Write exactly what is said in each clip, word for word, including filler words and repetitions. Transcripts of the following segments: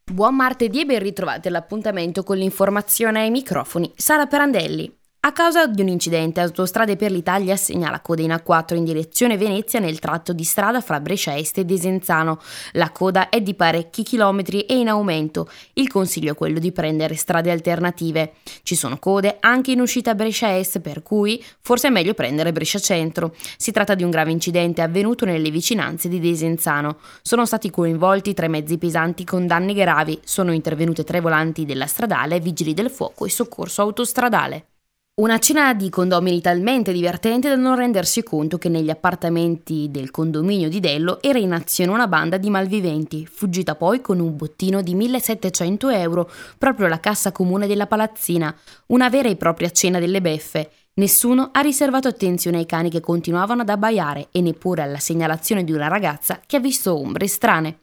Buon martedì e ben ritrovati all'appuntamento con l'informazione ai microfoni. Sara Perandelli. A causa di un incidente, Autostrade per l'Italia segnala coda in A quattro in direzione Venezia nel tratto di strada fra Brescia Est e Desenzano. La coda è di parecchi chilometri e in aumento. Il consiglio è quello di prendere strade alternative. Ci sono code anche in uscita Brescia Est, per cui forse è meglio prendere Brescia Centro. Si tratta di un grave incidente avvenuto nelle vicinanze di Desenzano. Sono stati coinvolti tre mezzi pesanti con danni gravi. Sono intervenute tre volanti della stradale, vigili del fuoco e soccorso autostradale. Una cena di condomini talmente divertente da non rendersi conto che negli appartamenti del condominio di Dello era in azione una banda di malviventi, fuggita poi con un bottino di millesettecento euro, proprio alla cassa comune della palazzina, una vera e propria cena delle beffe. Nessuno ha riservato attenzione ai cani che continuavano ad abbaiare e neppure alla segnalazione di una ragazza che ha visto ombre strane.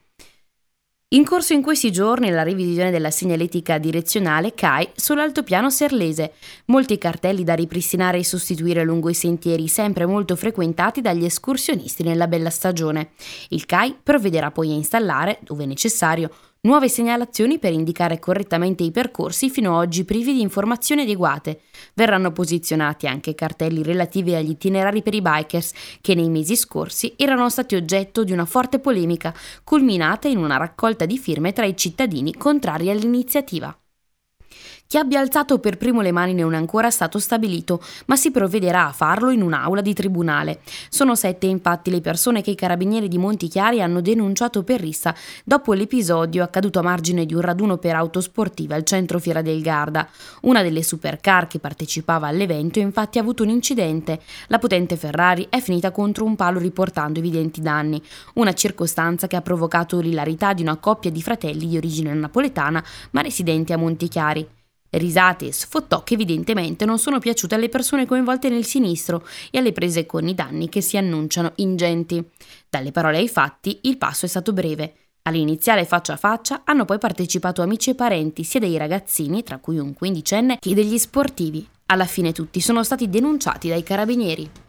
In corso in questi giorni la revisione della segnaletica direzionale C A I sull'altopiano serlese. Molti cartelli da ripristinare e sostituire lungo i sentieri sempre molto frequentati dagli escursionisti nella bella stagione. Il C A I provvederà poi a installare, dove necessario, nuove segnalazioni per indicare correttamente i percorsi fino ad oggi privi di informazioni adeguate. Verranno posizionati anche cartelli relativi agli itinerari per i bikers, che nei mesi scorsi erano stati oggetto di una forte polemica, culminata in una raccolta di firme tra i cittadini contrari all'iniziativa. Chi abbia alzato per primo le mani non è ancora stato stabilito, ma si provvederà a farlo in un'aula di tribunale. Sono sette infatti le persone che i carabinieri di Montichiari hanno denunciato per rissa dopo l'episodio accaduto a margine di un raduno per auto sportive al centro Fiera del Garda. Una delle supercar che partecipava all'evento infatti ha avuto un incidente. La potente Ferrari è finita contro un palo riportando evidenti danni, una circostanza che ha provocato l'ilarità di una coppia di fratelli di origine napoletana ma residenti a Montichiari. Risate e sfottò che evidentemente non sono piaciute alle persone coinvolte nel sinistro e alle prese con i danni che si annunciano ingenti. Dalle parole ai fatti il passo è stato breve. All'iniziale faccia a faccia hanno poi partecipato amici e parenti sia dei ragazzini, tra cui un quindicenne, che degli sportivi. Alla fine tutti sono stati denunciati dai carabinieri.